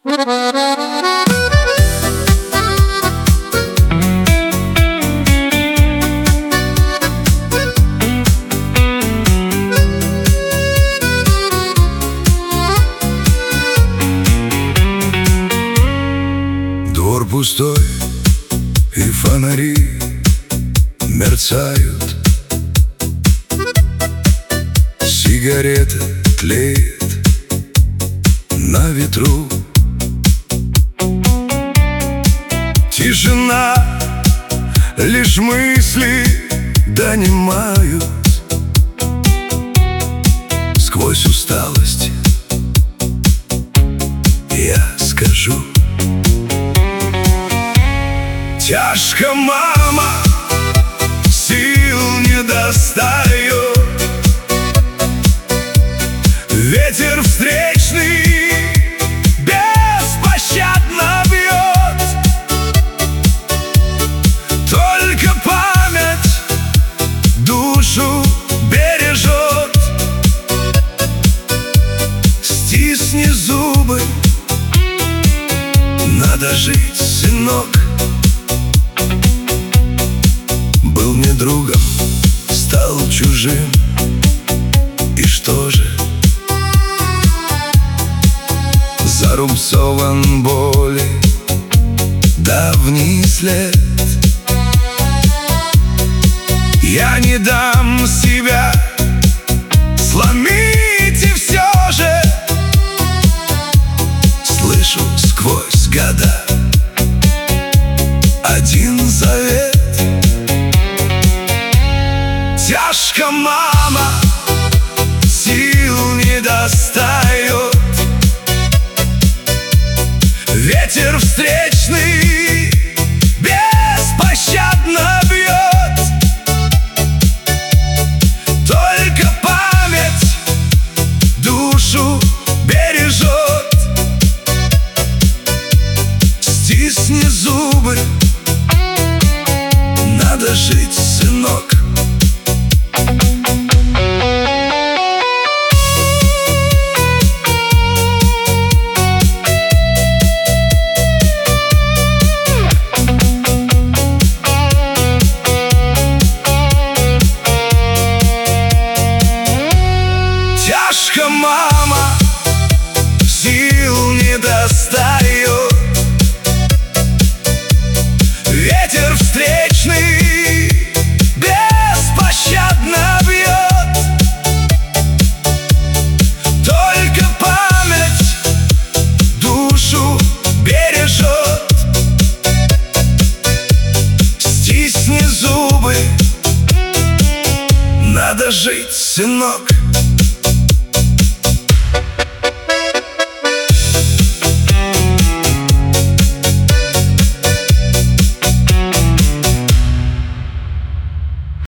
Двор пустой, и фонари мерцают. Сигарета тлеет на ветру. Тишина, лишь мысли донимают. Сквозь усталость я скажу: тяжко, мама, сил не достает. Ветер встречный беспощадно бьет. Только память душу бережет. Стисни зубы, надо жить, сынок. Был мне другом, стал чужим. И что же? Зарубцован боли давний след. Я не дам себя сломить, и все же слышу сквозь года один завет. Тяжко, мама, сил не достает. Ветер встречный беспощадно бьет. Только память душу бережет. Стисни зубы, надо жить, сынок. Тяжко, мама, сил не достает. Ветер встречный беспощадно бьет. Только память душу бережет. Стисни зубы, надо жить, сынок.